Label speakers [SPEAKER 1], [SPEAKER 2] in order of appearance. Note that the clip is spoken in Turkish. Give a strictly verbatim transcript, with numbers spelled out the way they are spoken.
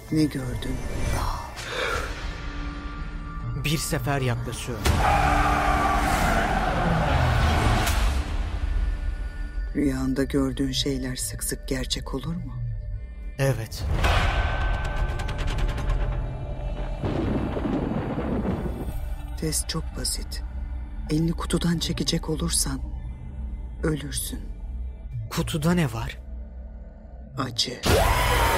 [SPEAKER 1] Ne gördün?
[SPEAKER 2] Bir sefer yaklaşıyor.
[SPEAKER 1] Rüyanda gördüğün şeyler sık sık gerçek olur mu?
[SPEAKER 2] Evet.
[SPEAKER 1] Test çok basit. Elini kutudan çekecek olursan ölürsün.
[SPEAKER 2] Kutuda ne var?
[SPEAKER 1] Acı.